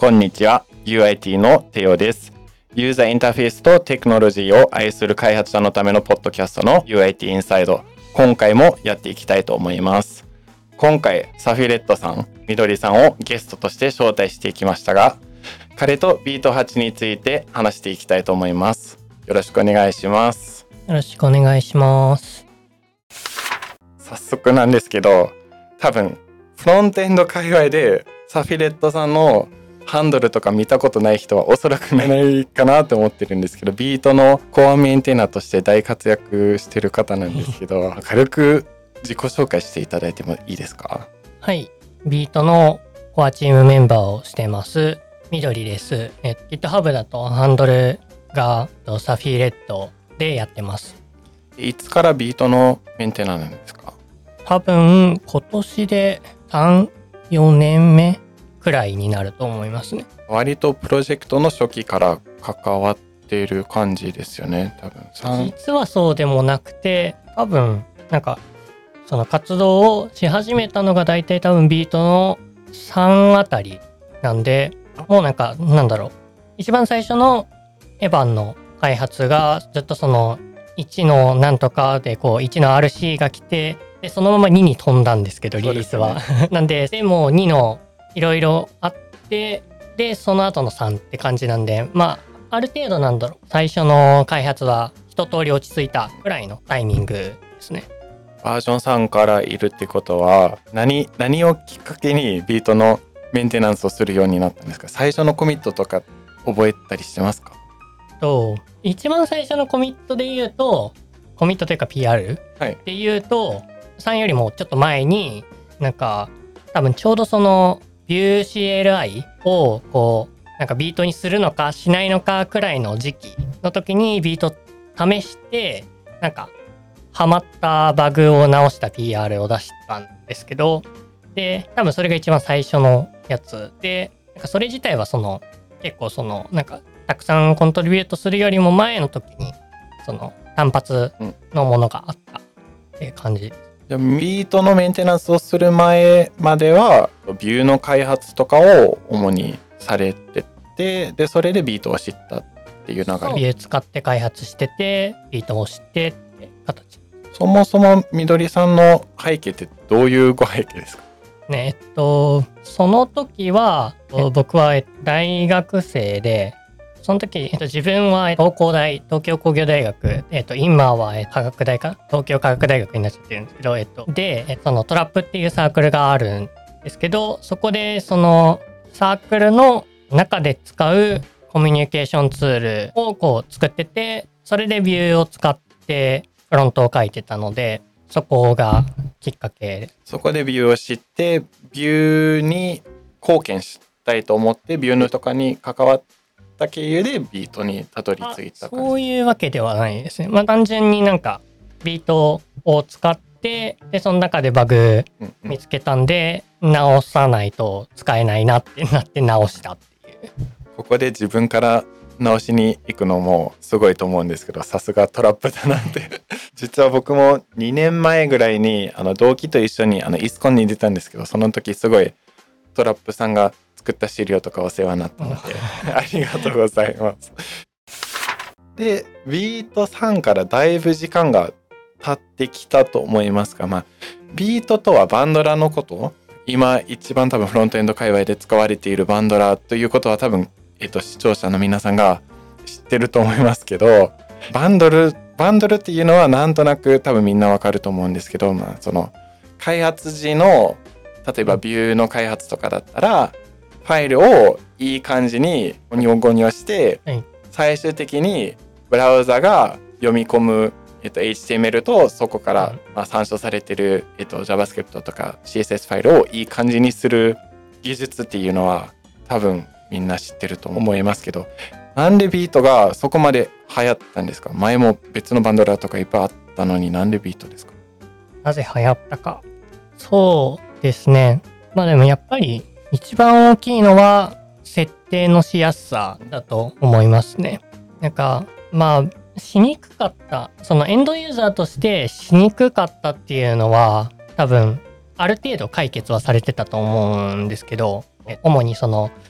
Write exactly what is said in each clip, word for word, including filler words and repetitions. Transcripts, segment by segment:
こんにちは。ユーアイティー のテオです。ユーザーインターフェースとテクノロジーを愛する開発者のためのポッドキャストの ユーアイティー インサイド。今回もやっていきたいと思います。今回、サフィレットさん、みどりさんをゲストとして招待していきましたが、彼とビートはちについて話していきたいと思います。よろしくお願いします。 よろしくお願いします。 早速なんですけど、多分フロントエンド界隈でサフィレットさんのハンドルとか見たことない人はおそらくいないかなと思ってるんですけど、ビートのコアメンテナーとして大活躍してる方なんですけど軽く自己紹介していただいてもいいですか？ はい、ビートのコアチームメンバーをしてますみどりです。え GitHub だとハンドルがサフィレットでやってます。 いつからビートのメンテナーなんですか？ 多分今年でさん、よねんめくらいになると思いますね。 割とプロジェクトの初期から関わっている感じですよね。多分さん実はそうでもなくて、多分なんかその活動をし始めたのがだいたい多分ビートのさんあたりなんで、もうなんかなんだろう、一番最初のエヴァンの開発がずっとそのいちのなんとかでこういちの アールシー が来て、でそのままにに飛んだんですけど、リリースは、ね、なんででもにのいろいろあって、でその後のさんって感じなんで、まあある程度なんだろう、最初の開発は一通り落ち着いたくらいのタイミングですね。 バージョンさんからいるってことは何何をきっかけにビートのメンテナンスをするようになったんですか？最初のコミットとか覚えたりしてますか？ と一番最初のコミットで言うと、コミットというか ピーアール、 はい、 で言うとさんよりもちょっと前に、なんか多分ちょうどその Vue.cli をこうなんかビートにするのかしないのかくらいの時期の時にビート試して、なんかハマったバグを直した ピーアール を出したんですけど、で多分それが一番最初のやつで、なんかそれ自体はその結構そのなんかたくさんコントリビュートするよりも前の時にその単発のものがあったっていう感じ。 じゃあビートのメンテナンスをする前まではビューの開発とかを主にされてて、でそれでビートを知ったっていう流れ。 ビュー使って開発してて、ビートを知ってって形。 そもそもみどりさんの背景ってどういうご背景ですか？ ね、えっとその時は僕は大学生で、その時、えっと、自分は東工大、東京工業大学、えっと、今は科学大か東京科学大学になっちゃってるんですけど、えっと、で、えっと、そのトラップっていうサークルがあるんですけど、そこでそのサークルの中で使うコミュニケーションツールをこう作ってて、それでビューを使ってフロントを書いてたので、そこがきっかけです。 そこでビューを知って、ビューに貢献したいと思って、ビューのとかに関わって経由でビートにたどり着いた感じ。 そういうわけではないですね。まあ単純になんかビートを使って、でその中でバグ見つけたんで、うんうん、直さないと使えないなってなって直したっていう。 ここで自分から直しに行くのもすごいと思うんですけど、さすがトラップだなって実は僕もにねんまえぐらいにあの同期と一緒にあのイスコンに出たんですけど、その時すごいトラップさんが作った資料とかお世話になったのでありがとうございます。でビートさんからだいぶ時間が経ってきたと思いますが、まあ、ビートとはバンドラのこと、今一番多分フロントエンド界隈で使われているバンドラということは多分、えっと、視聴者の皆さんが知ってると思いますけど、バンドルバンドルっていうのはなんとなく多分みんなわかると思うんですけど、まあ、その開発時の例えばビューの開発とかだったらファイルをいい感じにゴニョゴニョして、はい、最終的にブラウザが読み込む、えっと、エイチティーエムエル とそこから、まあ、参照されてる、えっと、JavaScript とか シーエスエス ファイルをいい感じにする技術っていうのは多分みんな知ってると思いますけど、なんでビートがそこまで流行ったんですか？前も別のバンドラとかいっぱいあったのになんでビートですか？ なぜ流行ったか。そうですね。まあでもやっぱり一番大きいのは設定のしやすさだと思いますね。なんかまあしにくかった、そのエンドユーザーとしてしにくかったっていうのは多分ある程度解決はされてたと思うんですけど、主にその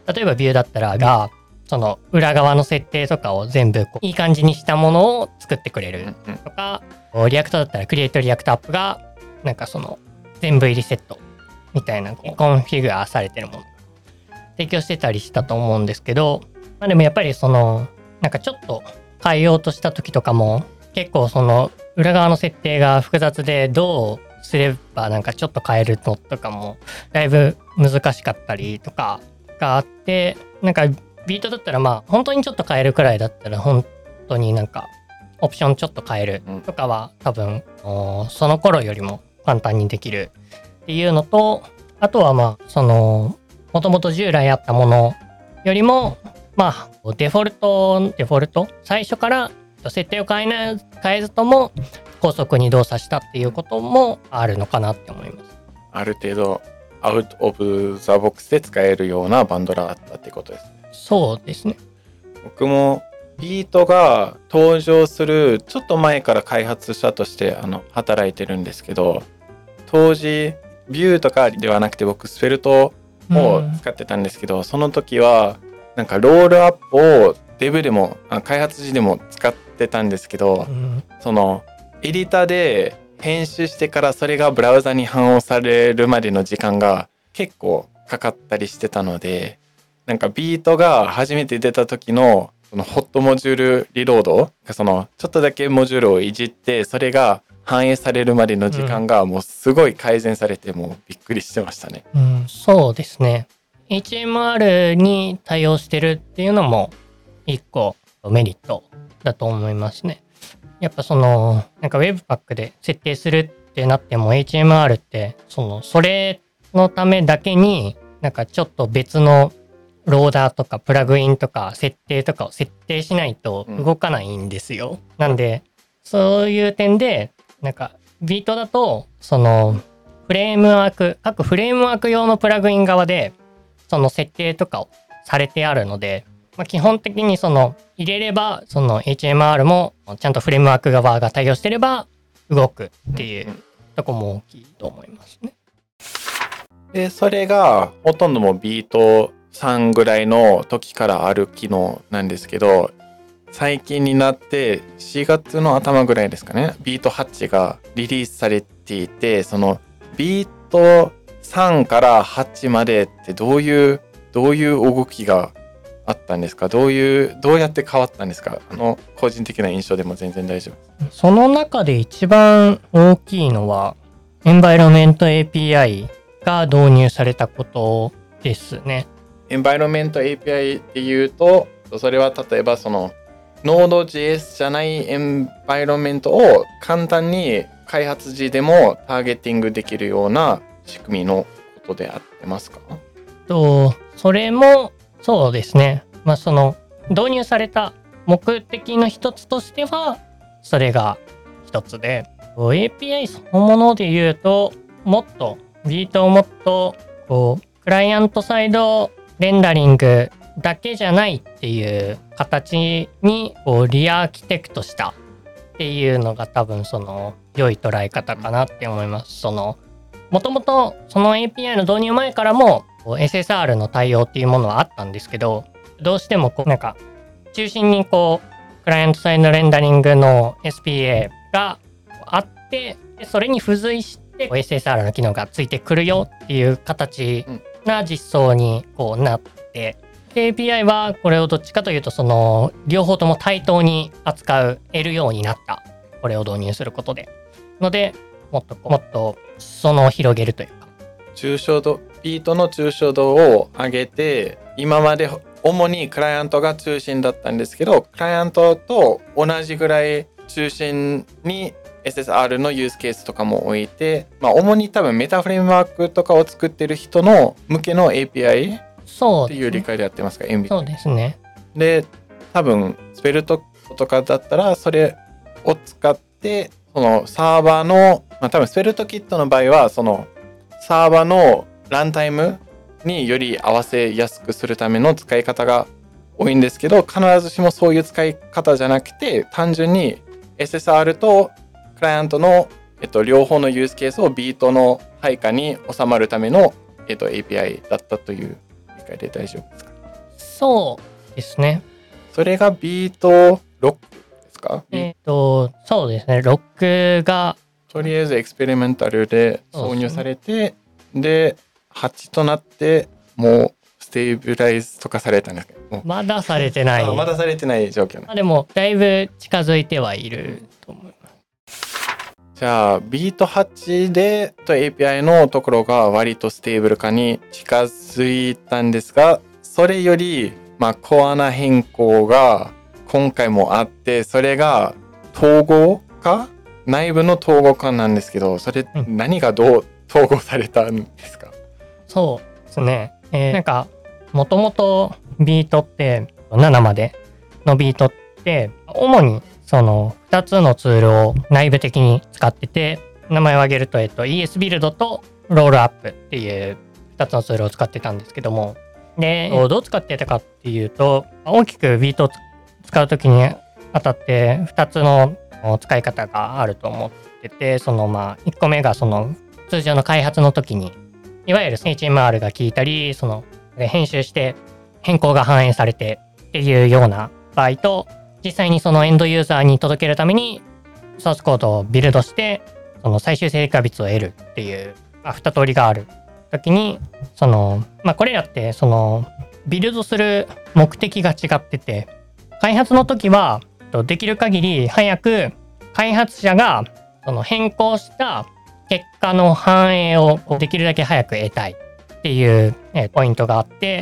例えばビューだったらがその裏側の設定とかを全部こういい感じにしたものを作ってくれるとか、リアクトだったらクリエイトリアクトアップがなんかその全部入りセットみたいなコンフィギュアされてるもの提供してたりしたと思うんですけど、まあでもやっぱりそのなんかちょっと変えようとした時とかも結構その裏側の設定が複雑でどうすればなんかちょっと変えるのとかもだいぶ難しかったりとかがあって、なんかビートだったらまあ本当にちょっと変えるくらいだったら本当になんかオプションちょっと変えるとかは多分その頃よりも簡単にできるっていうのと、あとはまあそのもともと従来あったものよりもまあデフォルトデフォルト最初から設定を変えな変えずとも高速に動作したっていうこともあるのかなって思います。 ある程度アウトオブザボックスで使えるようなバンドラだったってことですね。 そうですね。 僕もビートが登場するちょっと前から開発者としてあの働いてるんですけど、当時ビューとかではなくて僕スフェルトを使ってたんですけど、うん、その時はなんかロールアップをデブでも開発時でも使ってたんですけど、うん、そのエディターで編集してからそれがブラウザに反応されるまでの時間が結構かかったりしてたので、なんかビートが初めて出た時のそのホットモジュールリロード、そのちょっとだけモジュールをいじってそれが反映されるまでの時間がもうすごい改善されて、もうびっくりしてましたね。 うん、そうですね。エイチエムアール に対応してるっていうのも一個メリットだと思いますね。やっぱそのなんか Webpack で設定するってなっても エイチエムアール ってそのそれのためだけになんかちょっと別のローダーとかプラグインとか設定とかを設定しないと動かないんですよ。うん、なんでそういう点でなんかビートだとそのフレームワーク各フレームワーク用のプラグイン側でその設定とかをされてあるので、まあ、基本的にその入れればその エイチエムアール もちゃんとフレームワーク側が対応してれば動くっていうとこも大きいと思いますね。 でそれがほとんどもビートさんぐらいの時からある機能なんですけど、最近になってしがつの頭ぐらいですかね、ビートはちがリリースされていて、そのビートさんからはちまでってどういうどういう動きがあったんですか？どういうどうやって変わったんですか？あの個人的な印象でも全然大丈夫です。 その中で一番大きいのはエンバイロメント エーピーアイ が導入されたことですね。 エンバイロメント エーピーアイ っていうと、それは例えばその ノードジェイエス じゃないエンバイロメントを簡単に開発時でもターゲティングできるような仕組みのことであってますか？ とそれもそうですね。まあその導入された目的の一つとしてはそれが一つで、 エーピーアイ そのもので言うともっとビートをもっとこうクライアントサイドレンダリングだけじゃないっていう形にこうリアーキテクトしたっていうのが多分その良い捉え方かなって思います。そのもともとその エーピーアイ の導入前からも エスエスアール の対応っていうものはあったんですけど、どうしてもこうなんか中心にこうクライアントサイドレンダリングの エスピーエー があって、それに付随して エスエスアール の機能がついてくるよっていう形な実装にこうなって、エーピーアイ はこれをどっちかというとその両方とも対等に扱えるようになった。これを導入することでのでもっともっと裾野を広げるというか、 抽象度ビートの抽象度を上げて、今まで主にクライアントが中心だったんですけど、クライアントと同じぐらい中心に エスエスアール のユースケースとかも置いて、まあ主に多分メタフレームワークとかを作ってる人の向けの エーピーアイっていう理解でやってますか？ そうですね。 で、多分スペルトとかだったらそれを使ってそのサーバーの、まあ多分スペルトキットの場合はそのサーバーのランタイムにより合わせやすくするための使い方が多いんですけど、必ずしもそういう使い方じゃなくて、単純に エスエスアール とクライアントの、えっと、両方のユースケースをビートの配下に収まるための、えっと、エーピーアイ だったという理解で大丈夫ですか？ そうですね。 それがビートロックですか？ えっと、そうですね。ロックが、 とりあえずエクスペリメンタルで挿入されて、で、はちとなって、もうステーブライズとかされたんですけど、もうまだされてない。 あまだされてない状況ね。 まあでも、だいぶ近づいてはいると思います。 じゃあ、ビートはちでと エーピーアイ のところが割とステーブル化に近づいたんですが、それより、まあ、コアな変更が今回もあって、それが統合化？内部の統合化なんですけど、それ何がどう統合されたんですか？ そうですね。えー、なんか、もともとビートってななまでのビートって主にそのふたつのツールを内部的に使ってて、名前を挙げると、えっと、イーエス ビルドとロールアップっていうふたつのツールを使ってたんですけども、で、どう使ってたかっていうと、大きくビートを使うときにあたってふたつの使い方があると思ってて、そのまあいっこめがその通常の開発の時にいわゆる エイチエムアール が効いたり、その編集して変更が反映されてっていうような場合と、実際にそのエンドユーザーに届けるためにソースコードをビルドしてその最終成果率を得るっていう、まあ、に通りがある時に、そのまあこれらってそのビルドする目的が違ってて、開発の時はできる限り早く開発者がその変更した結果の反映をできるだけ早く得たいっていうポイントがあって、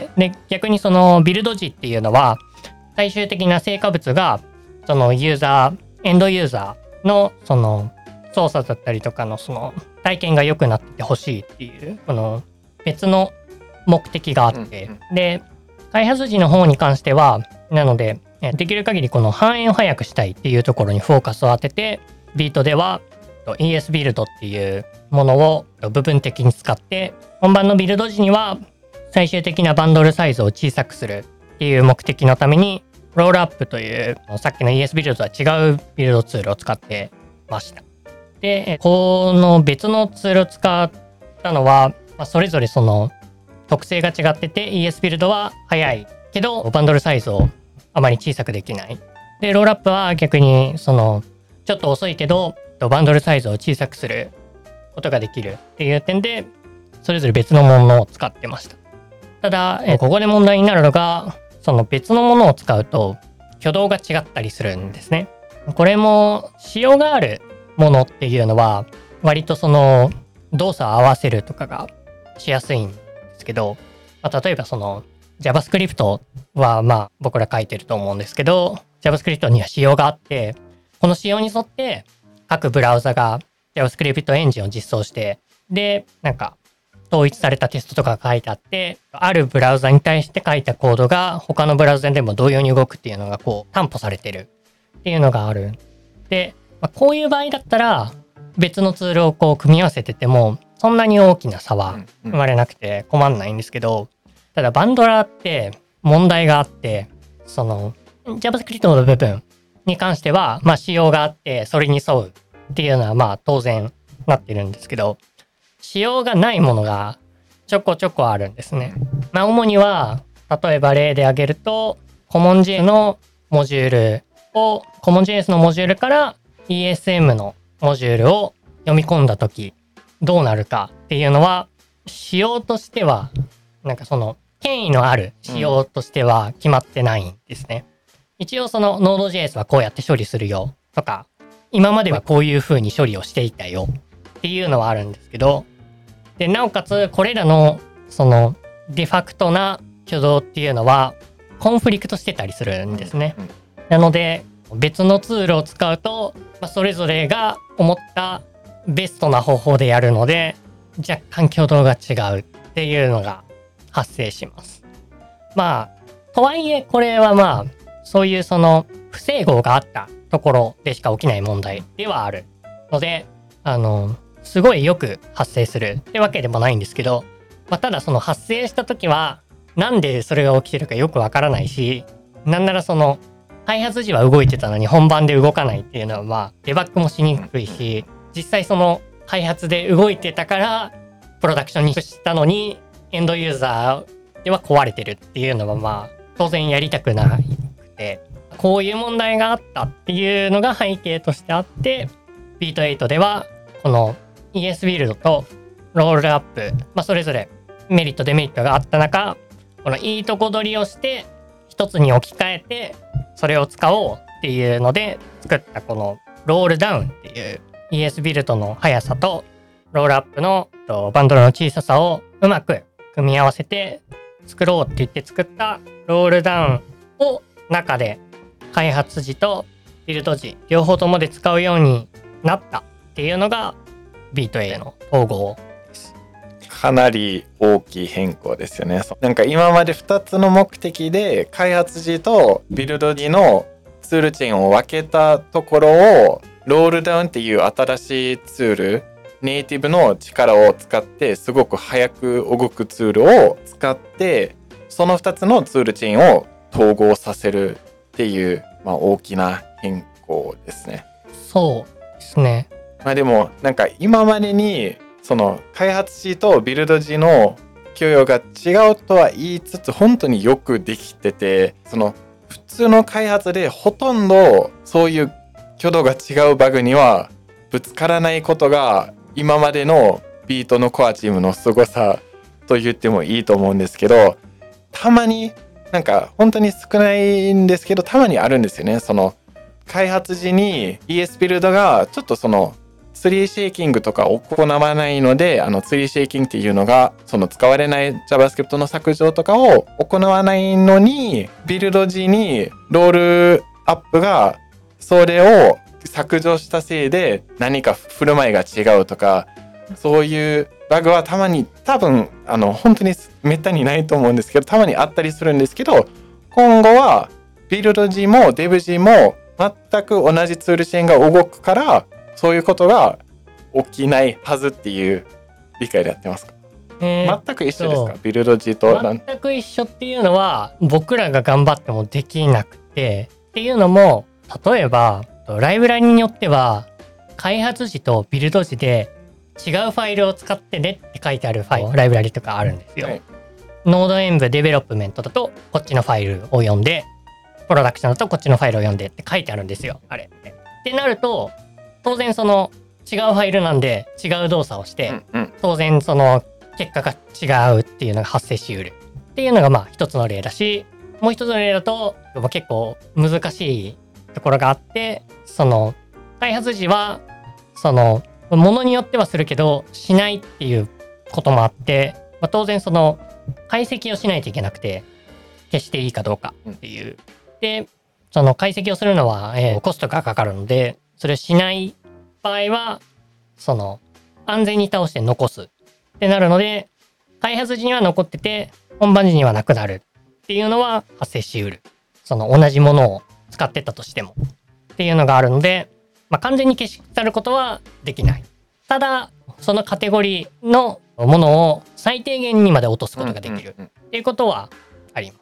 で逆にそのビルド時っていうのは最終的な成果物がそのユーザーエンドユーザーのその操作だったりとかのその体験が良くなってほしいっていうこの別の目的があって、うんうん、で開発時の方に関してはなのでできる限りこの反映を早くしたいっていうところにフォーカスを当てて、ビートでは イーエス ビルドっていうものを部分的に使って、本番のビルド時には最終的なバンドルサイズを小さくするっていう目的のためにロールアップというさっきの イーエス ビルドとは違うビルドツールを使ってました。で、この別のツールを使ったのは、まあ、それぞれその特性が違ってて、 イーエス ビルドは早いけどバンドルサイズをあまり小さくできない。で、ロールアップは逆にそのちょっと遅いけどバンドルサイズを小さくすることができるっていう点で、それぞれ別のものを使ってました。ただ、えここで問題になるのが、その別のものを使うと挙動が違ったりするんですね。これも仕様があるものっていうのは割とその動作を合わせるとかがしやすいんですけど、まあ、例えばそのJavaScript はまあ僕ら書いてると思うんですけど、 JavaScript には仕様があって、この仕様に沿って各ブラウザが JavaScript エンジンを実装して、でなんか統一されたテストとかが書いてあって、あるブラウザに対して書いたコードが他のブラウザでも同様に動くっていうのがこう担保されてるっていうのがある。で、まあ、こういう場合だったら別のツールをこう組み合わせててもそんなに大きな差は生まれなくて困んないんですけど、ただバンドラーって問題があって、その JavaScript の部分に関してはまあ仕様があってそれに沿うっていうのはまあ当然なってるんですけど、仕様がないものがちょこちょこあるんですね。まあ主には例えば例で挙げると CommonJS のモジュールを CommonJS のモジュールから イーエスエム のモジュールを読み込んだときどうなるかっていうのは仕様としてはなんかその権威のある仕様としては決まってないんですね。うん、一応その Node.js はこうやって処理するよとか、今まではこういう風に処理をしていたよっていうのはあるんですけど、でなおかつこれらのそのデファクトな挙動っていうのはコンフリクトしてたりするんですね。うんうん、なので別のツールを使うと、まあ、それぞれが思ったベストな方法でやるので若干挙動が違うっていうのが発生します。まあとはいえこれはまあそういうその不整合があったところでしか起きない問題ではあるので、あのすごいよく発生するってわけでもないんですけど、まあ、ただその発生した時はなんでそれが起きてるかよくわからないし、なんならその開発時は動いてたのに本番で動かないっていうのはまあデバッグもしにくいし、実際その開発で動いてたからプロダクションにしたのにエンドユーザーでは壊れてるっていうのはまあ当然やりたくなくて、こういう問題があったっていうのが背景としてあって、ビートエイトではこの イーエス ビルドとロールアップ、まあ、それぞれメリットデメリットがあった中、このいいとこ取りをして一つに置き換えてそれを使おうっていうので作ったこのロールダウンっていう イーエス ビルドの速さとロールアップのバンドルの小ささをうまく組み合わせて作ろうって言って作ったロールダウンを中で開発時とビルド時両方ともで使うようになったっていうのがビート A の統合です。 かなり大きい変更ですよね。なんか今までふたつの目的で開発時とビルド時のツールチェーンを分けたところをロールダウンっていう新しいツール、ネイティブの力を使ってすごく早く動くツールを使ってそのふたつのツールチェーンを統合させるっていう、まあ、大きな変更ですね。 そうですね。 まあでもなんか今までにその開発時とビルド時の許容が違うとは言いつつ本当によくできてて、その普通の開発でほとんどそういう挙動が違うバグにはぶつからないことが今までのビートのコアチームの凄さと言ってもいいと思うんですけど、たまになんか本当に少ないんですけどたまにあるんですよね。その開発時に イーエス ビルドがちょっとそのツリーシェイキングとか行わないので、あのツリーシェイキングっていうのがその使われない JavaScript の削除とかを行わないのに、ビルド時にロールアップがそれを削除したせいで何か振る舞いが違うとか、そういうバグはたまに多分あの本当にめったにないと思うんですけど、たまにあったりするんですけど、今後はビルド時もデブ時も全く同じツールチェーンが動くからそういうことが起きないはずっていう理解でやってますか？えー、全く一緒ですか？ビルド時と。 全く一緒っていうのは僕らが頑張ってもできなくて、っていうのも例えばライブラリによっては開発時とビルド時で違うファイルを使ってねって書いてあるファイルライブラリとかあるんですよ。はい、ノードエンブデベロップメントだとこっちのファイルを読んで、プロダクションだとこっちのファイルを読んでって書いてあるんですよ、あれってなると当然その違うファイルなんで違う動作をして、うんうん、当然その結果が違うっていうのが発生しうるっていうのがまあ一つの例だし、もう一つの例だと結構難しいところがあって、その開発時はそのものによってはするけどしないっていうこともあって、まあ、当然その解析をしないといけなくて消していいかどうかっていう、うん、でその解析をするのは、えー、コストがかかるので、それをしない場合はその安全に倒して残すってなるので、開発時には残ってて本番時にはなくなるっていうのは発生しうる。その同じものを使ってたとしてもっていうのがあるので、まあ、完全に消し去ることはできない。ただそのカテゴリーのものを最低限にまで落とすことができるっていうことはあります。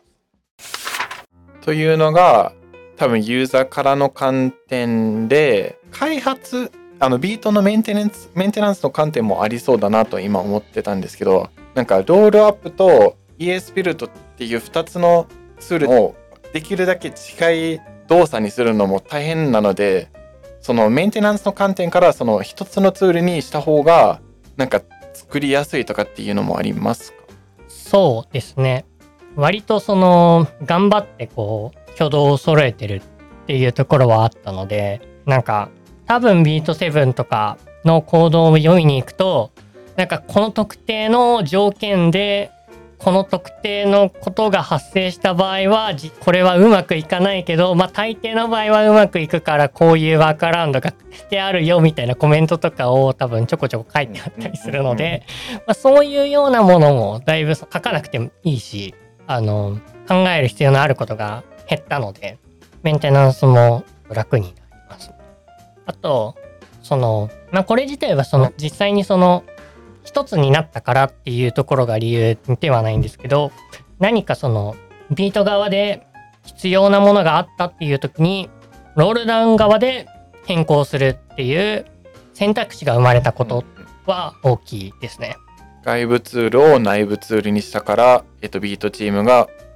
というのが多分ユーザーからの観点で、開発あのビートのメンテナンスメンテナンスの観点もありそうだなと今思ってたんですけど、なんかロールアップと イーエス ビルドっていうふたつのツールをできるだけ近い動作にするのも大変なので、そのメンテナンスの観点からその一つのツールにした方がなんか作りやすいとかっていうのもありますか？ そうですね。割とその頑張ってこう挙動を揃えてるっていうところはあったので、なんか多分ビートセブンとかのコードを読みに行くと、なんかこの特定の条件でこの特定のことが発生した場合はこれはうまくいかないけど、まあ大抵の場合はうまくいくからこういうワークアラウンドがしてあるよみたいなコメントとかを多分ちょこちょこ書いてあったりするので、まあ、そういうようなものもだいぶ書かなくてもいいし、あの考える必要のあることが減ったのでメンテナンスも楽になります。あとそのまあこれ自体はその実際にその一つになったからっていうところが理由ではないんですけど、何かそのビート側で必要なものがあったっていう時にロールダウン側で変更するっていう選択肢が生まれたことは大きいですね。 外部ツールを内部ツールにしたから、えっと、ビートチームが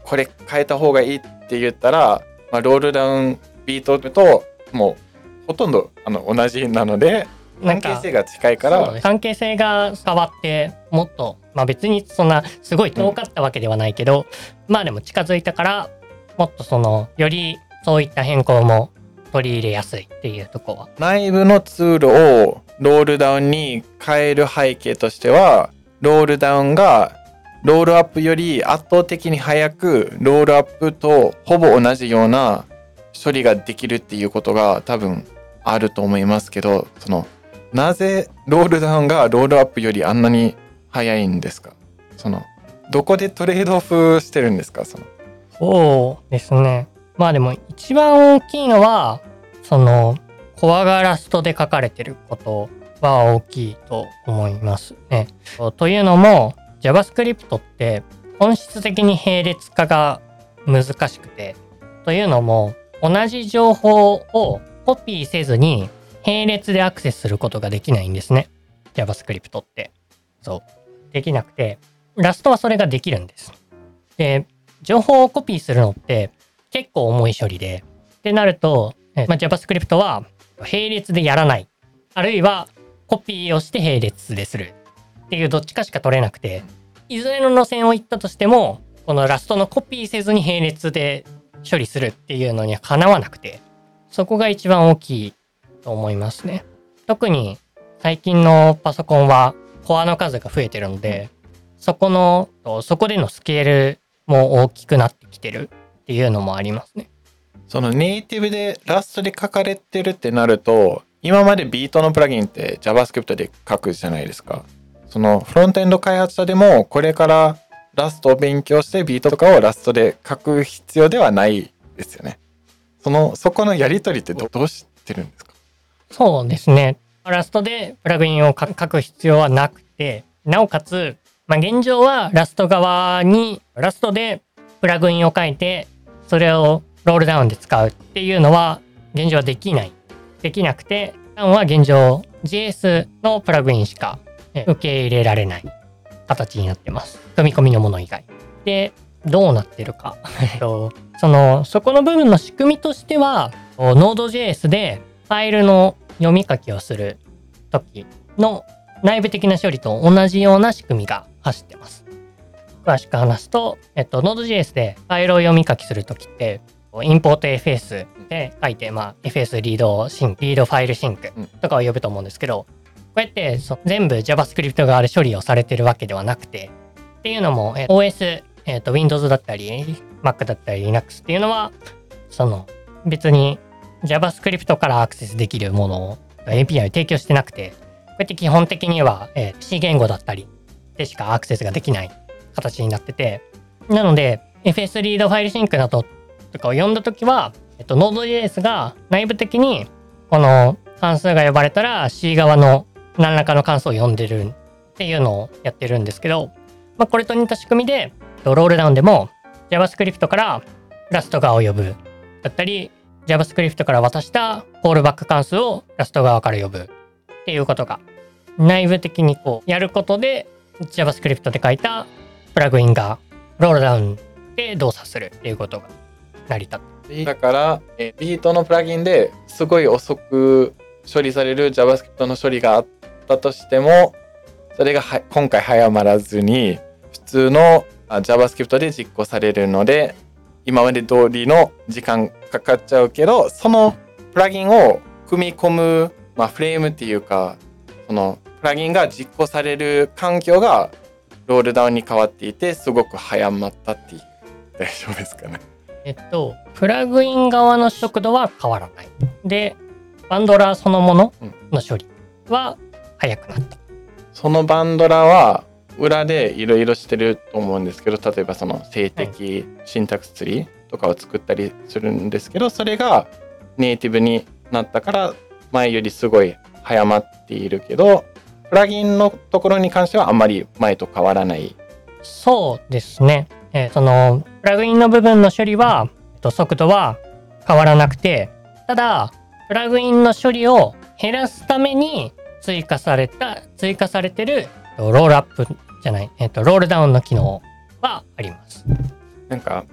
これ変えた方がいいって言ったら、まあ、ロールダウンビートともうほとんどあの同じなので関係性が近いから、 関係性が変わってもっと、まあ、別にそんなすごい遠かったわけではないけど、うん、まあでも近づいたからもっとそのよりそういった変更も取り入れやすいっていうところは、 内部のツールをロールダウンに変える背景としては、ロールダウンがロールアップより圧倒的に早くロールアップとほぼ同じような処理ができるっていうことが多分あると思いますけど、そのなぜロールダウンがロールアップよりあんなに早いんですか？そのどこでトレードオフしてるんですか？そのそうですね。まあでも一番大きいのはそのコアがラストで書かれてることは大きいと思いますね。というのも JavaScript って本質的に並列化が難しくて、というのも同じ情報をコピーせずに並列でアクセスすることができないんですね。JavaScript って。そう。できなくて、ラストはそれができるんです。で、情報をコピーするのって結構重い処理で、ってなると、まあ、JavaScript は並列でやらない。あるいはコピーをして並列でする。っていうどっちかしか取れなくて、いずれの路線を行ったとしても、このラストのコピーせずに並列で処理するっていうのにはかなわなくて、そこが一番大きいと思いますね。特に最近のパソコンはコアの数が増えてるので、そこの、そこでのスケールも大きくなってきてるっていうのもありますね。 そのネイティブでラストで書かれてるってなると、今までビートのプラギンって JavaScript で書くじゃないですか。そのフロントエンド開発者でもこれからラストを勉強してビートとかをラストで書く必要ではないですよね。そのそこのやり取りって ど, どうしてるんですか？ そうですね。ラストでプラグインを書く必要はなくて、なおかつ、まあ、現状はラスト側にラストでプラグインを書いてそれをロールダウンで使うっていうのは現状はできない。できなくて、ダウンは現状 ジェイエス のプラグインしか受け入れられない形になってます。組み込みのもの以外。で、どうなってるか。その、そこの部分の仕組みとしては、ノード ジェイエス でファイルの読み書きをするときの内部的な処理と同じような仕組みが走ってます。詳しく話すと、えっと、ノード ジェイエス でファイルを読み書きするときって、インポート エフエス で書いて、まあ、エフエス リードシンク、リードファイルシンクとかを呼ぶと思うんですけど、こうやってそ全部 JavaScript 側で処理をされてるわけではなくて、っていうのも、えー、オーエス、えーと、Windows だったり、Mac だったり、Linux っていうのは、その別に JavaScript からアクセスできるものを エーピーアイ を提供してなくて、こうやって基本的には、えー、C 言語だったりでしかアクセスができない形になってて、なので エフエス リードファイルシンクなどとかを呼んだときは、えっと、ノード ジェイエス が内部的にこの関数が呼ばれたら C 側の何らかの関数を呼んでるっていうのをやってるんですけど、まあ、これと似た仕組みでロールダウンでも JavaScript からラスト側を呼ぶだったり、 JavaScript から渡したコールバック関数をラスト側から呼ぶっていうことが内部的にこうやることで JavaScript で書いたプラグインがロールダウンで動作するっていうことが成り立って、 だからえビートのプラギンですごい遅く処理される JavaScript の処理があったとしても、それがは今回早まらずに普通の JavaScript で実行されるので、今まで通りの時間かかっちゃうけど、そのプラギンを組み込む、まあ、フレームっていうか、そのプラギンが実行される環境がロールダウンに変わっていて、すごく早まったっていう。大丈夫ですかね。 えっとプラグイン側の速度は変わらない。で、バンドラーそのものの処理は速くなった。うん、 そのバンドラーは裏でいろいろしてると思うんですけど、例えばその静的シンタクスツリーとかを作ったりするんですけど、それがネイティブになったから前よりすごい早まっているけど、プラギンのところに関してはあんまり前と変わらない。 そうですね。えー、そのプラグインの部分の処理は、えっと、速度は変わらなくて、ただプラグインの処理を減らすために追加された追加されてるロールアップじゃない、えっと、ロールダウンの機能はあります。 なんか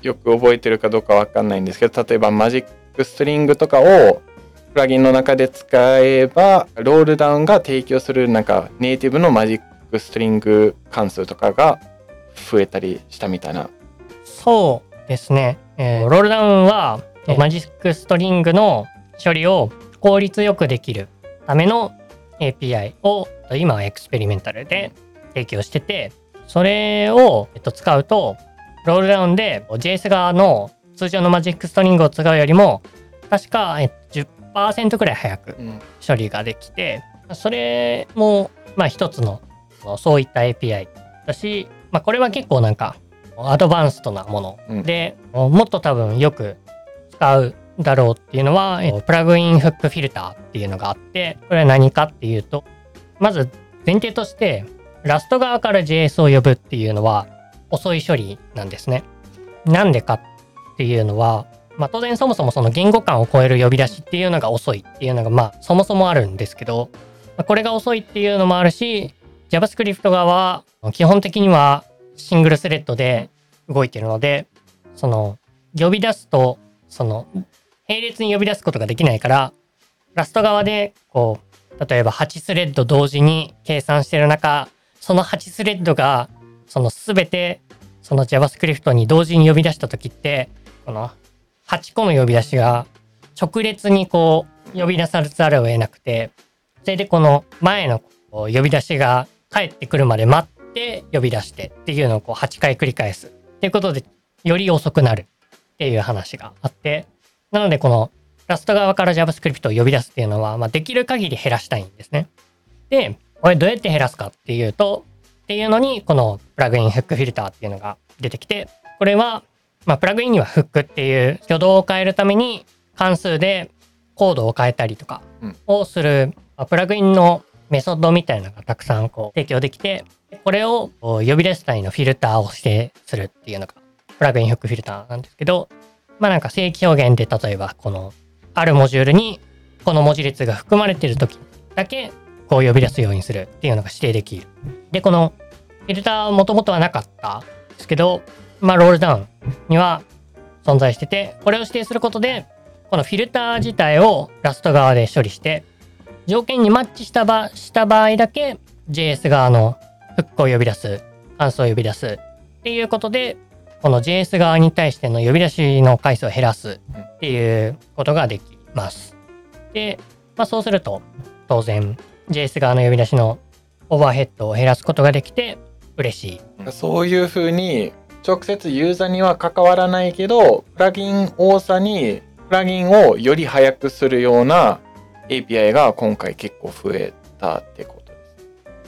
よく覚えてるかどうかわかんないんですけど、例えばマジックストリングとかをプラギンの中で使えば、ロールダウンが提供するなんかネイティブのマジックストリング関数とかが増えたりしたみたいな。 そうですね。えー、ロールダウンはマジックストリングの処理を効率よくできるための エーピーアイ を今はエクスペリメンタルで提供してて、それを、えっと、使うとロールダウンで ジェイエス 側の通常のマジックストリングを使うよりも確か、えっと、じゅっパーセント くらい早く処理ができて、うん、それもまあ一つのそういった エーピーアイ だし、まあ、これは結構なんかアドバンストなもので、うん、もっと多分よく使うだろうっていうのは、えプラグインフックフィルターっていうのがあって、これは何かっていうと、まず前提としてラスト側から ジェイエス を呼ぶっていうのは遅い処理なんですね。なんでかっていうのは、まあ、当然そもそもその言語間を超える呼び出しっていうのが遅いっていうのがまあそもそもあるんですけど、これが遅いっていうのもあるし、JavaScript 側は基本的にはシングルスレッドで動いているので、その呼び出すとその並列に呼び出すことができないから、ラスト側でこう例えばはちスレッド同時に計算している中、そのはちスレッドがその全てその JavaScript に同時に呼び出した時って、このはちこの呼び出しが直列にこう呼び出さざるを得なくて、それでこの前の呼び出しが帰ってくるまで待って呼び出してっていうのをこうはちかい繰り返すっていうことでより遅くなるっていう話があって、なのでこのラスト側から JavaScript を呼び出すっていうのは、まあ、できる限り減らしたいんですね。で、これどうやって減らすかっていうと、っていうのにこのプラグインフックフィルターっていうのが出てきて、これはまあプラグインにはフックっていう挙動を変えるために関数でコードを変えたりとかをする、うん、まあ、プラグインのメソッドみたいなのがたくさんこう提供できて、これを呼び出す際のフィルターを指定するっていうのがプラグインフックフィルターなんですけど、まあなんか正規表現で例えばこのあるモジュールにこの文字列が含まれている時だけこう呼び出すようにするっていうのが指定できる。で、このフィルターはもともとはなかったんですけど、まあロールダウンには存在してて、これを指定することでこのフィルター自体をラスト側で処理して、条件にマッチした場、した場合だけ ジェイエス 側のフックを呼び出す、関数を呼び出すっていうことで、この ジェイエス 側に対しての呼び出しの回数を減らすっていうことができます。で、まあ、そうすると当然 ジェイエス 側の呼び出しのオーバーヘッドを減らすことができて嬉しい。 そういうふうに直接ユーザーには関わらないけど、プラギン多さにプラギンをより早くするような エーピーアイ が今回結構増えたってことです。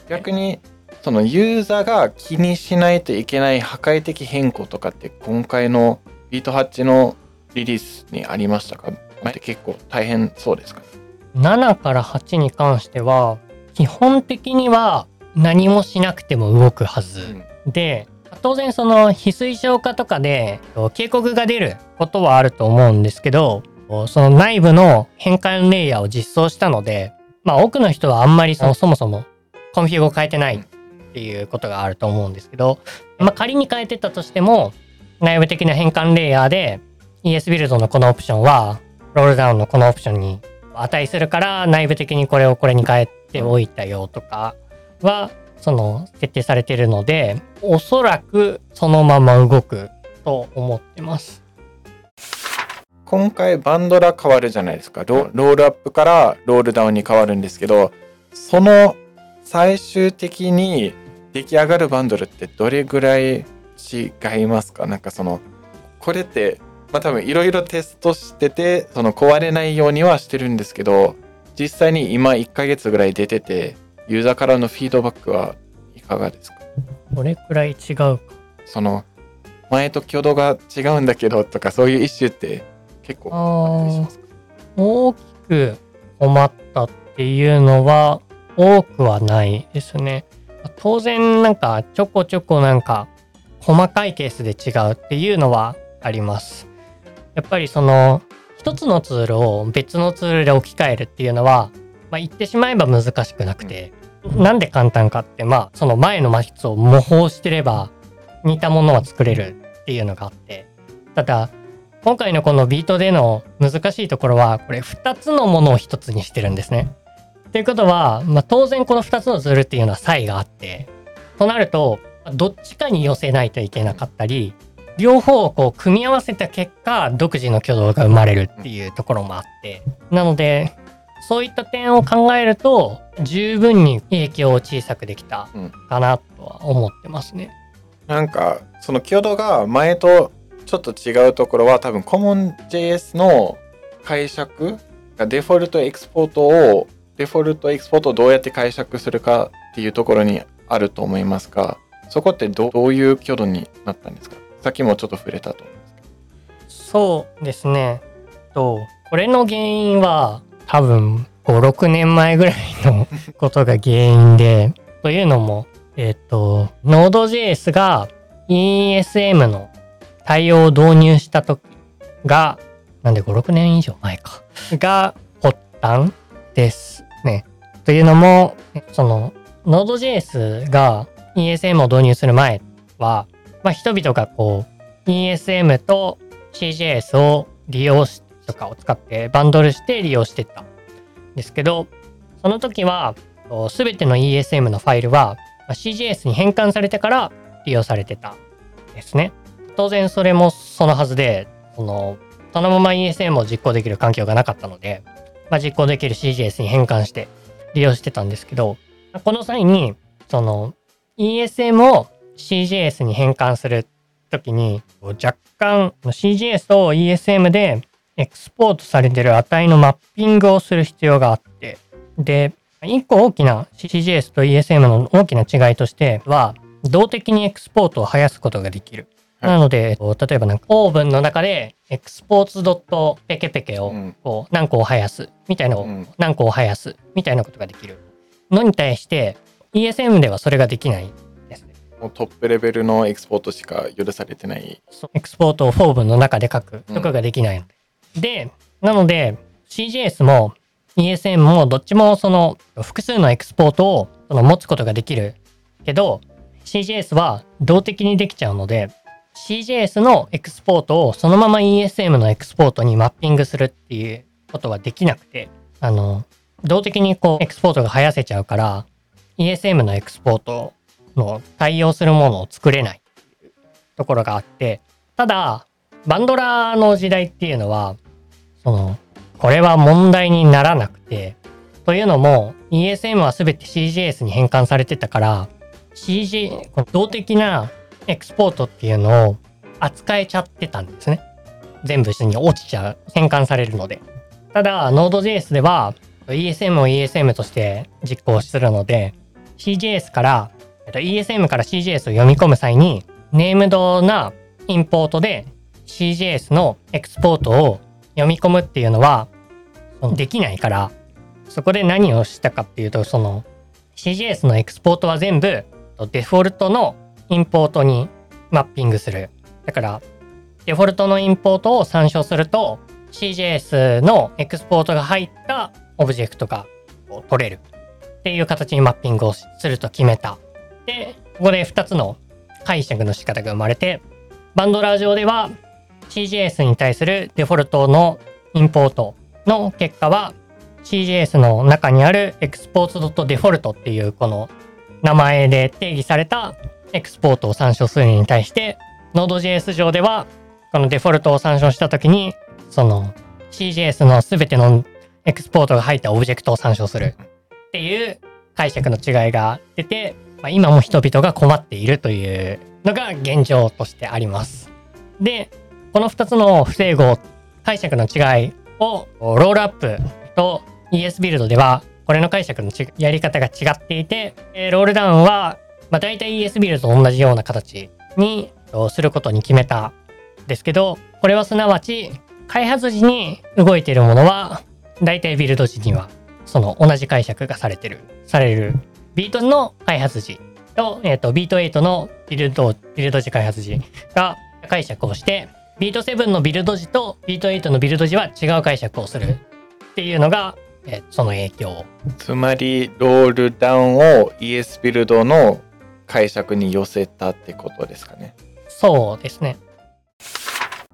逆にそのユーザーが気にしないといけない破壊的変更とかって今回のビートハッチのリリースにありましたか？って結構大変そうですかね。 ななからはちに関しては基本的には何もしなくても動くはず、うん、で、当然その非推奨化とかで警告が出ることはあると思うんですけど、その内部の変換レイヤーを実装したので、まあ多くの人はあんまりそのそもそもコンフィグを変えてないっていうことがあると思うんですけど、まあ仮に変えてたとしても内部的な変換レイヤーで イーエス ビルドのこのオプションはロールダウンのこのオプションに値するから内部的にこれをこれに変えておいたよとかはその設定されているので、おそらくそのまま動くと思ってます。 今回バンドラ変わるじゃないですか。ロ, ロールアップからロールダウンに変わるんですけど、その最終的に出来上がるバンドルってどれぐらい違いますか？なんかそのこれってまあ多分いろいろテストしててその壊れないようにはしてるんですけど、実際に今いっかげつぐらい出ててユーザーからのフィードバックはいかがですか？ どれくらい違うか。 その前と挙動が違うんだけどとかそういうイシューって結構あったりしますか？ 大きく困ったっていうのは多くはないですね。当然なんかちょこちょこなんか細かいケースで違うっていうのはあります。やっぱりその一つのツールを別のツールで置き換えるっていうのは、まあ、言ってしまえば難しくなくて、うん、なんで簡単かってまあその前のマヒツを模倣してれば似たものは作れるっていうのがあって、 ただ今回のこのビートでの難しいところは、これふたつのものをひとつにしてるんですね。っていうことは、まあ、当然このふたつのツールっていうのは差異があって、となるとどっちかに寄せないといけなかったり、両方をこう組み合わせた結果独自の挙動が生まれるっていうところもあって、なのでそういった点を考えると十分に影響を小さくできたかなとは思ってますね。 うん、なんかその挙動が前とちょっと違うところは、多分 CommonJS の解釈がデフォルトエクスポートをデフォルトエクスポートをどうやって解釈するかっていうところにあると思いますが、そこってどういう挙動になったんですか？さっきもちょっと触れたと思うんですけど。 そうですね。とこれの原因は多分ご、ろくねんまえぐらいのことが原因で、というのも、えっと、Node.js が イーエスエム の対応を導入した時が、なんでご、ろくねん以上前か、が発端ですね。というのも、その Node.js が イーエスエム を導入する前は、まあ、人々がこう イーエスエム と シージェーエス を利用しとかを使ってバンドルして利用してたんですけど、その時は全ての イーエスエム のファイルは シージェーエス に変換されてから利用されてたんですね。当然それもそのはずで、そのそのまま イーエスエム を実行できる環境がなかったので、まあ、実行できる シージェーエス に変換して利用してたんですけど、この際にその イーエスエム を シージェーエス に変換するときに、若干 シージェーエス と イーエスエム でエクスポートされている値のマッピングをする必要があって、で、一個大きな シージェーエス と イーエスエム の大きな違いとしては、動的にエクスポートを生やすことができる。なので、例えばなんかオーブンの中でエクスポーツドットペケペケをこう何個を生やすみたいなのを何個を生やすみたいなことができるのに対して イーエスエム ではそれができないですね。 もうトップレベルのエクスポートしか許されてない。 エクスポートをフォー文の中で書くとかができないので、うん、でなので シージェーエス も イーエスエム もどっちもその複数のエクスポートをその持つことができるけど シージェーエス は動的にできちゃうので、シージェーエス のエクスポートをそのまま イーエスエム のエクスポートにマッピングするっていうことはできなくて、あの動的にこうエクスポートが生やせちゃうから イーエスエム のエクスポートの対応するものを作れないっていうところがあって、ただバンドラーの時代っていうのはそのこれは問題にならなくて、というのも イーエスエム は全て シージェーエス に変換されてたから、 シージー この動的なエクスポートっていうのを扱えちゃってたんですね。全部に落ちちゃう、変換されるので。ただ Node.js では イーエスエム を イーエスエム として実行するので、 シージェーエス から イーエスエム から シージェーエス を読み込む際にネームドなインポートで シージェーエス のエクスポートを読み込むっていうのはできないから、そこで何をしたかっていうと、その シージェーエス のエクスポートは全部デフォルトのインポートにマッピングする。だからデフォルトのインポートを参照すると シージェーエス のエクスポートが入ったオブジェクトが取れるっていう形にマッピングをすると決めた。で、ここでふたつの解釈の仕方が生まれて、バンドラー上では シージェーエス に対するデフォルトのインポートの結果は シージェーエス の中にある エクスポーツ .default っていうこの名前で定義されたエクスポートを参照するに対して Node.js 上ではこのデフォルトを参照したときにその シージェーエス のすべてのエクスポートが入ったオブジェクトを参照するっていう解釈の違いが出て、まあ、今も人々が困っているというのが現状としてあります。で、このふたつの不整合解釈の違いをロールアップと イーエス ビルドではこれの解釈のちやり方が違っていて、ロールダウンはまあ、大体 イーエス ビルドと同じような形にすることに決めたんですけど、これはすなわち開発時に動いているものは大体ビルド時にはその同じ解釈がされてるされるビートの開発時と、えーと、ビートエイトのビルドビルド時開発時が解釈をして、ビートセブンのビルド時とビートエイトのビルド時は違う解釈をするっていうのが、えー、その影響。 つまりロールダウンを イーエス ビルドの解釈に寄せたってことですかね。 そうですね。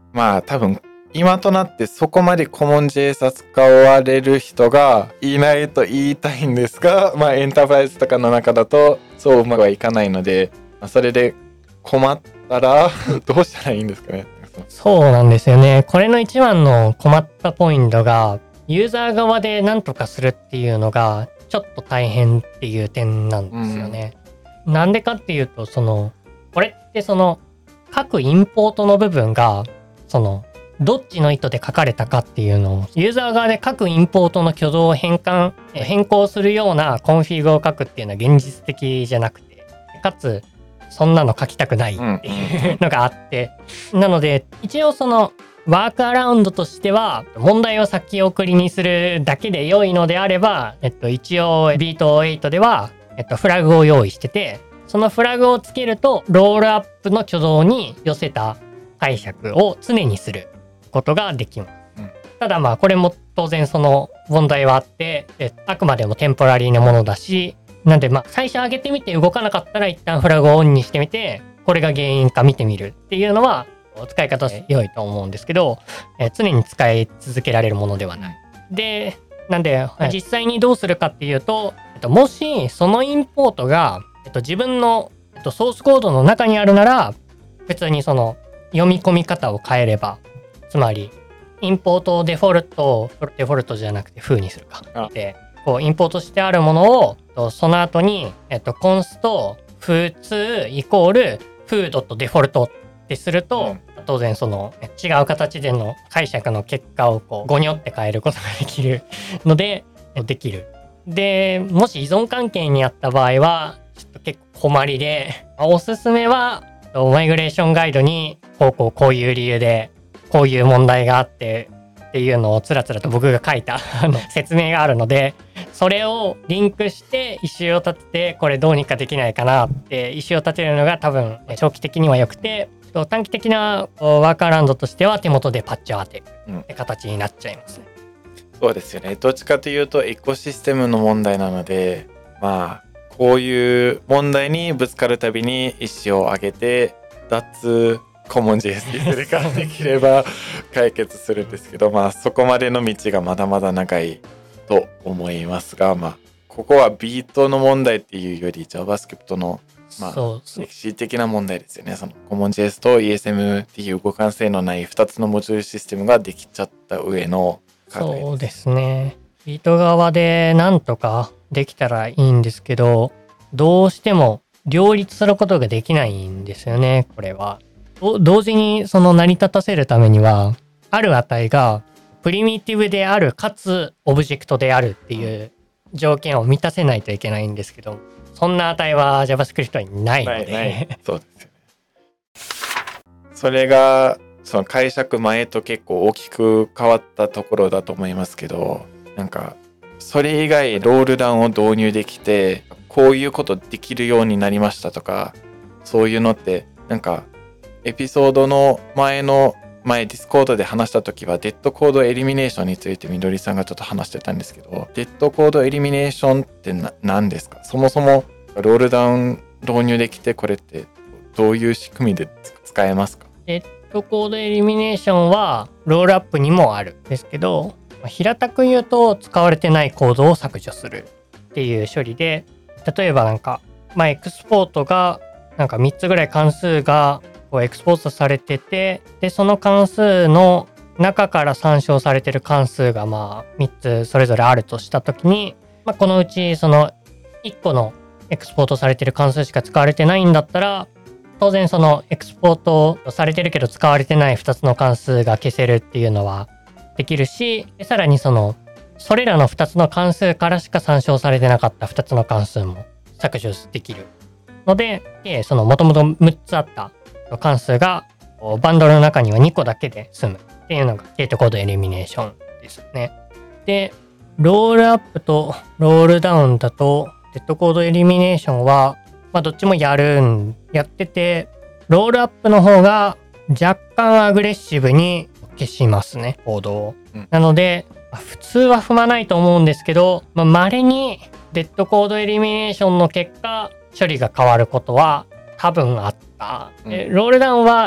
まあ多分今となってそこまでコモン ジェイエス 扱われる人がいないと言いたいんですが、まあエンタープライズとかの中だとそううまくはいかないので、まあ、それで困ったらどうしたらいいんですかね。 そうなんですよね。これの一番の困ったポイントが、ユーザー側で何とかするっていうのがちょっと大変っていう点なんですよね。うん、なんでかっていうと、そのこれってその各インポートの部分がそのどっちの意図で書かれたかっていうのをユーザー側で各インポートの挙動を変換変更するようなコンフィグを書くっていうのは現実的じゃなくて、かつそんなの書きたくないっていうのがあって、なので一応そのワークアラウンドとしては問題を先送りにするだけで良いのであれば、えっと、一応ビートはちでは、えっと、フラグを用意してて、そのフラグをつけるとロールアップの挙動に寄せた解釈を常にすることができます。うん、ただまあこれも当然その問題はあって、あくまでもテンポラリーなものだし、なんでまあ最初上げてみて動かなかったら一旦フラグをオンにしてみて、これが原因か見てみるっていうのは使い方良いと思うんですけど、えー、常に使い続けられるものではない。で、なんで、はい、実際にどうするかっていうと、えっと、もしそのインポートが、えっと、自分の、えっと、ソースコードの中にあるなら、普通にその読み込み方を変えれば、つまりインポートをデフォルト、デフォルトじゃなくて風にするか。で、こうインポートしてあるものを、その後に、えっと、コンスト普通イコールフーデフォルトってすると、うん、当然その違う形での解釈の結果をこうゴニョって変えることができるのでできる。で、もし依存関係にあった場合はちょっと結構困りで、おすすめはマイグレーションガイドにこうこうこういう理由でこういう問題があってっていうのをつらつらと僕が書いた説明があるので、それをリンクしてイシューを立ててこれどうにかできないかなってイシューを立てるのが多分長期的には良くて、短期的なワークアラウンドとしては手元でパッチを当てるって形になっちゃいますね。 うん、そうですよね。どっちかというとエコシステムの問題なので、まあこういう問題にぶつかるたびに石を上げて脱コモン ジェイエス にするかできれば解決するんですけど、まあそこまでの道がまだまだ長いと思いますが、まあここはビートの問題っていうより JavaScript のまあ、歴史的な問題ですよね。その コモン ジェイエス と イーエスエム っていう互換性のないふたつのモジュールシステムができちゃった上の課題です。 そうですね。ビート側でなんとかできたらいいんですけど、どうしても両立することができないんですよね、これは。同時にその成り立たせるためには、ある値がプリミティブであるかつオブジェクトであるっていう条件を満たせないといけないんですけど、そんな値は JavaScript にないので。ないないそうですよね。それがその解釈前と結構大きく変わったところだと思いますけど、なんかそれ以外ロールダウンを導入できてこういうことできるようになりましたとか、そういうのってなんかエピソードの前の前ディスコードで話した時はデッドコードエリミネーションについてみどりさんがちょっと話してたんですけど、デッドコードエリミネーションってな何ですか？そもそもロールダウン導入できてこれってどういう仕組みで使えますか？ デッドコードエリミネーションはロールアップにもあるんですけど、平たく言うと使われてないコードを削除するっていう処理で、例えばなんかまあエクスポートがなんかみっつぐらい関数がこうエクスポートされてて、でその関数の中から参照されてる関数がまあみっつそれぞれあるとしたときに、まあ、このうちそのいっこのエクスポートされてる関数しか使われてないんだったら、当然そのエクスポートされてるけど使われてないふたつの関数が消せるっていうのはできるし、さらにそのそれらのふたつの関数からしか参照されてなかったふたつの関数も削除できるので、そのもともとむっつあった関数がバンドルの中にはにこだけで済むっていうのがデータコードエリミネーションですね。で、ロールアップとロールダウンだとデッドコードエリミネーションは、まあ、どっちもやるんやってて、ロールアップの方が若干アグレッシブに消しますね、コードを。うん、なので、まあ、普通は踏まないと思うんですけど、まあ、稀にデッドコードエリミネーションの結果処理が変わることは多分あった。うん、ロールダウンは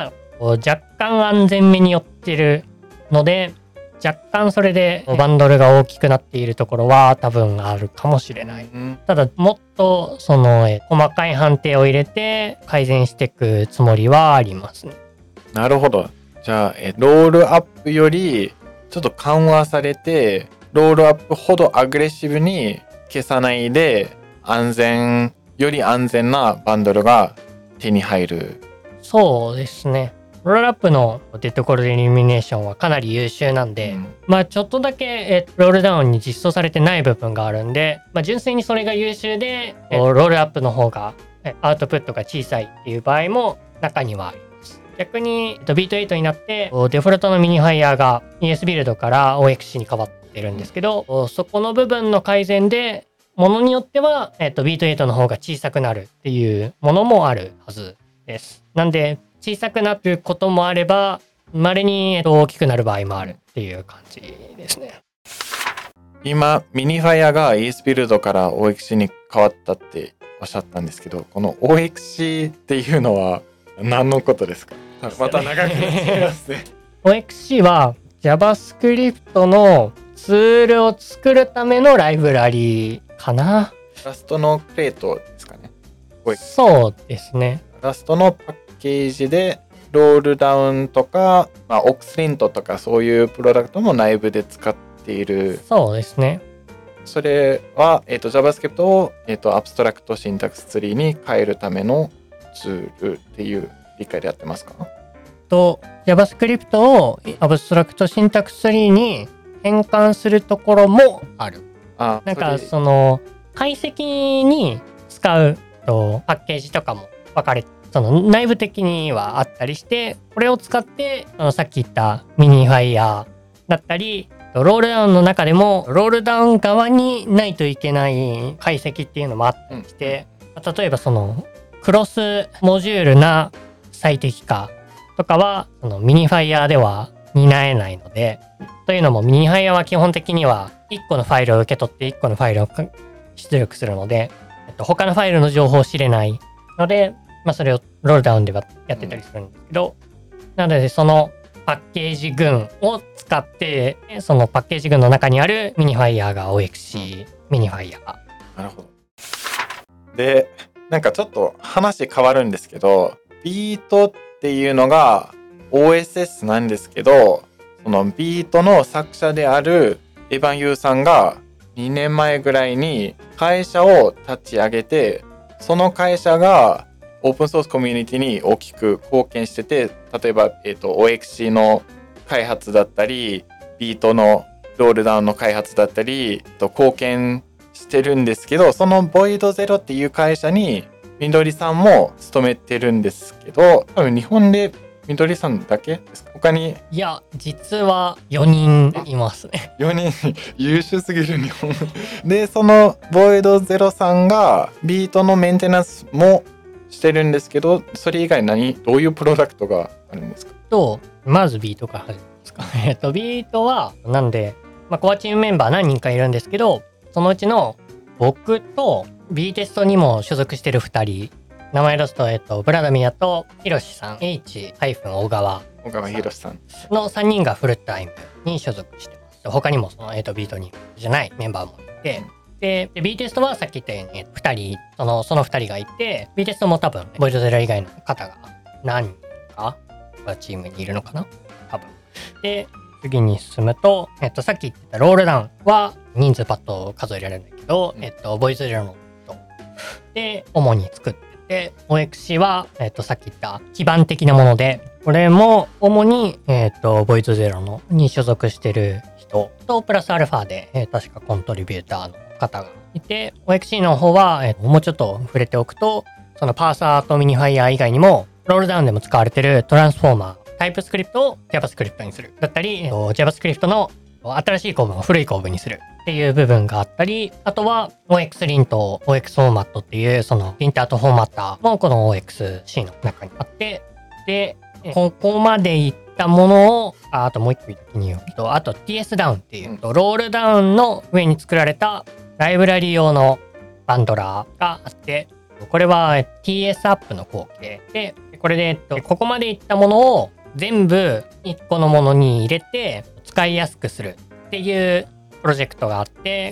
若干安全めに寄ってるので、若干それでバンドルが大きくなっているところは多分あるかもしれない。 うん、 ただもっとそのえ細かい判定を入れて改善していくつもりはありますね。 なるほど。じゃあえロールアップよりちょっと緩和されて、ロールアップほどアグレッシブに消さないで安全より安全なバンドルが手に入る。 そうですね。ロールアップのデッドコールデイルミネーションはかなり優秀なんで、うん、まあちょっとだけえロールダウンに実装されてない部分があるんで、まあ純粋にそれが優秀でえロールアップの方がアウトプットが小さいっていう場合も中にはあります。逆にビートエイトになってデフォルトのミニファイヤーが イーエス ビルドから オーエックスシー に変わってるんですけど、うん、そこの部分の改善でものによっては、えっと、ビートエイトの方が小さくなるっていうものもあるはずです。なんで小さくなることもあれば、稀に、えっと、大きくなる場合もあるっていう感じですね。 今ミニファイアが イーエス ビルドから オーエックスシー に変わったっておっしゃったんですけど、この オーエックスシー っていうのは何のことですか？また長くなっちゃいますね。 オーエックスシー は JavaScript のツールを作るためのライブラリーかな。 ラストのクレートですかね。 そうですね。 ラストのパッケージでロールダウンとか、まあ、オックスリントとかそういうプロダクトも内部で使っている。 そうですね。 それは、えーと、JavaScript を、えーと、アブストラクトシンタクスツリーに変えるためのツールっていう理解でやってますか？ と JavaScript をアブストラクトシンタクスツリーに変換するところもある。 あ、 なんかその解析に使うとパッケージとかも分かれて、その内部的にはあったりして、これを使ってあのさっき言ったミニファイヤーだったり、ロールダウンの中でもロールダウン側にないといけない解析っていうのもあったりして、うん、例えばそのクロスモジュールな最適化とかはそのミニファイヤーでは担えないので、というのもミニファイヤーは基本的にはいっこのファイルを受け取っていっこのファイルを出力するので、えっと、他のファイルの情報を知れないので、まあそれをロールダウンではやってたりするんですけど、うん、なのでそのパッケージ群を使ってそのパッケージ群の中にあるミニファイヤーが オーエックスシー ミニファイヤー。 なるほど。で、なんかちょっと話変わるんですけど、ビートっていうのが オーエスエス なんですけど、そのビートの作者であるエヴァン・ユーさんがにねんまえぐらいに会社を立ち上げて、その会社がオープンソースコミュニティに大きく貢献してて、例えば、えーと、オーエックスシー の開発だったり、ビートのロールダウンの開発だったりと貢献してるんですけど、そのボイドゼロっていう会社にみどりさんも勤めてるんですけど、多分日本でみどりさんだけですか？他に？ いや、実はよにんいますね。 よにん優秀すぎる日本で、そのボイドゼロさんがビートのメンテナンスもしてるんですけど、それ以外何どういうプロダクトがあるんですか？ とまずビートから始めますか。えっとビートはなんで、まあ、コアチームメンバー何人かいるんですけど、そのうちの僕と B テストにも所属してるふたり、名前出すと、えっと、ブラダミアとヒロシさん、H- 小川小川ヒロシさんのさんにんがフルタイムに所属してます。他にもその、えっと、ビートにじゃないメンバーもいて、で、B テストはさっき言ったようにふたり、その、そのふたりがいて、B テストも多分、ボイドゼロ以外の方が何人かチームにいるのかな多分。で、次に進むと、えっと、さっき言ってたロールダウンは人数パッと数えられないけど、えっと、ボイドゼロの人で、主に作ってて、オーエックスシー は、えっと、さっき言った基盤的なもので、これも主に、えっと、ボイドゼロのに所属してる人と、プラスアルファで、えー、確かコントリビューターの方がいて、オーエックスシー の方は、えー、もうちょっと触れておくと、そのパーサーとミニファイヤー以外にも、ロールダウンでも使われてるトランスフォーマー、タイプスクリプトを JavaScript にする。だったり、えー、JavaScript の新しい構文を古い構文にするっていう部分があったり、あとは オーエックス リント、オーエックス フォーマットっていうそのリンターとフォーマッターもこの オーエックスシー の中にあって、で、ここまでいったものを、あ, あともう一個言ってみようと、あと ティーエス ダウンっていう、うん、ロールダウンの上に作られたライブラリ用のバンドラーがあって、これは ティーエス アップの後継で、 これで、えっと、ここまでいったものを全部いっこのものに入れて使いやすくするっていうプロジェクトがあって、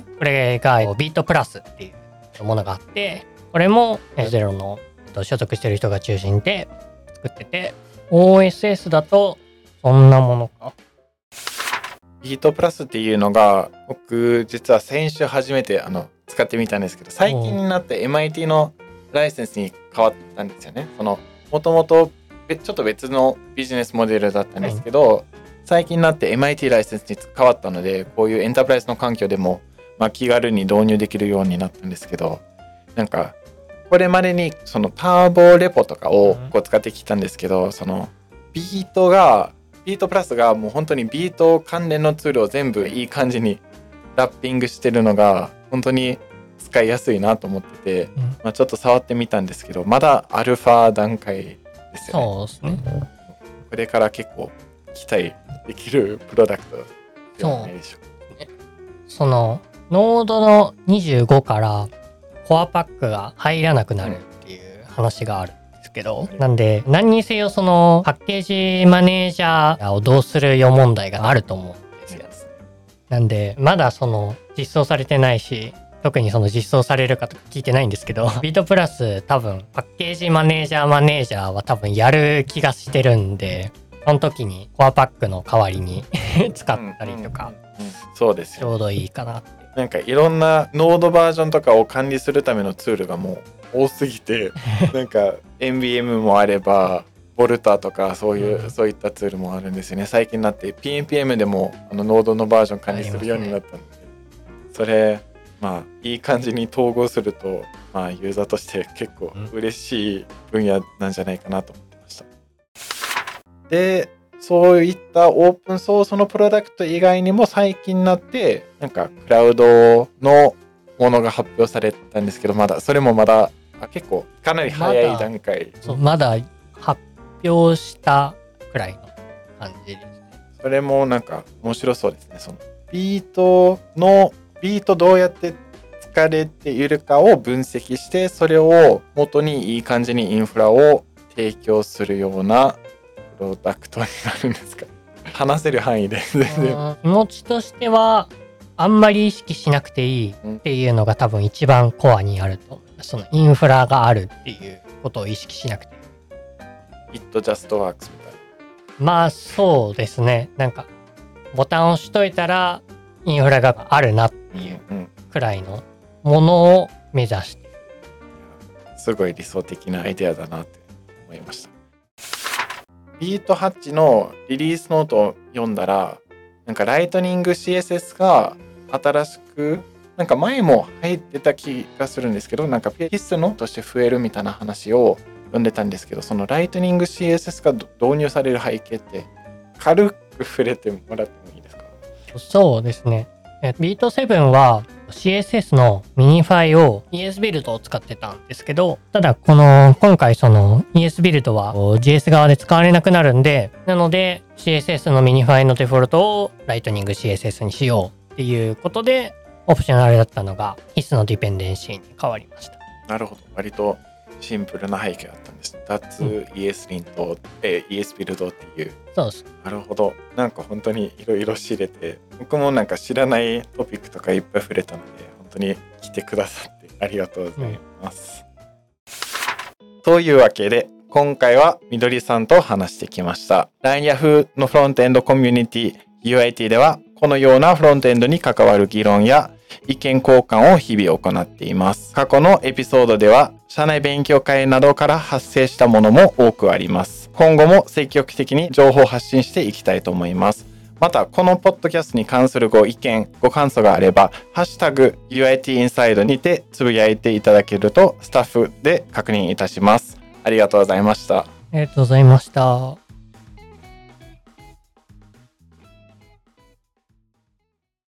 これがビートプラスっていうものがあって、これもゼロの所属してる人が中心で作ってて、オーエスエス だとそんなものか。 ビートプラスっていうのが僕実は先週初めてあの使ってみたんですけど、最近になって エムアイティー のライセンスに変わったんですよね。そのもともとちょっと別のビジネスモデルだったんですけど、最近になって エムアイティー ライセンスに変わったので、こういうエンタープライズの環境でも、まあ、気軽に導入できるようになったんですけど、なんかこれまでにそのターボレポとかをこう使ってきたんですけど、そのビートがビートプラスがもう本当にビート関連のツールを全部いい感じにラッピングしてるのが本当に使いやすいなと思ってて、うん、まあ、ちょっと触ってみたんですけど、まだアルファ段階ですよね。 そうですね。 これから結構期待できるプロダクトではないでしょうか。 そのノードのにじゅうごからコアパックが入らなくなるっていう話があるんですけど、うん、なんで何にせよそのパッケージマネージャーをどうするよ問題があると思うんですよ。なんでまだその実装されてないし、特にその実装されるかとか聞いてないんですけど、ビートプラス多分パッケージマネージャーマネージャーは多分やる気がしてるんで、その時にコアパックの代わりに使ったりとか、 うんうんうん、そうですよ、 ちょうどいいかなって。 なんかいろんなノードバージョンとかを管理するためのツールがもう多すぎてなんか エムビーエム もあればボルタとかそういう、うん、そういったツールもあるんですよね。最近になって ピーエヌピーエム でもあのノードのバージョン管理するようになったので、ね、それまあいい感じに統合すると、まあ、ユーザーとして結構嬉しい分野なんじゃないかなと思ってました。でそういったオープンソースのプロダクト以外にも最近になってなんかクラウドのものが発表されたんですけど、まだそれもまだ結構かなり早い段階。 まだ、そう、まだ発表したくらいの感じですね。 それもなんか面白そうですね。そのビートのビートどうやって使われているかを分析して、それを元にいい感じにインフラを提供するようなプロダクトになるんですか。話せる範囲で全然気持ちとしてはあんまり意識しなくていいっていうのが多分一番コアにあると思います。そのインフラがあるっていうことを意識しなくていい。 It just works みたいな。 まあそうですね。なんかボタンを押しといたらインフラがあるなっていうくらいのものを目指して、 うんうん、すごい理想的なアイデアだなって思いました。ビートはちのリリースノートを読んだら、なんかライトニング シーエスエス が新しくなんか前も入ってた気がするんですけど、なんか必須のとして増えるみたいな話を読んでたんですけど、そのライトニング シーエスエス が導入される背景って軽く触れてもらってもいいですか？ そうですね。ビートセブンは シーエスエス のミニファイを イーエス ビルドを使ってたんですけど、ただこの今回その イーエス ビルドは ジェイエス 側で使われなくなるんで、なので シーエスエス のミニファイのデフォルトをライトニング シーエスエス にしようっていうことで、オプショナルだったのが必須のディペンデンシーに変わりました。 なるほど。割とシンプルな背景があったんです。脱 イーエス リンと、え イーエス ビルドっていう。 そうです。 なるほど。なんか本当にいろいろ知れて、僕もなんか知らないトピックとかいっぱい触れたので、本当に来てくださってありがとうございます。うん、というわけで、今回はみどりさんと話してきました。ライン Yahoo のフロントエンドコミュニティ ユーアイティー では、このようなフロントエンドに関わる議論や意見交換を日々行っています。過去のエピソードでは、社内勉強会などから発生したものも多くあります。今後も積極的に情報を発信していきたいと思います。また、このポッドキャストに関するご意見、ご感想があれば、ハッシュタグ ユーアイティー インサイドにてつぶやいていただけるとスタッフで確認いたします。ありがとうございました。 ありがとうございました。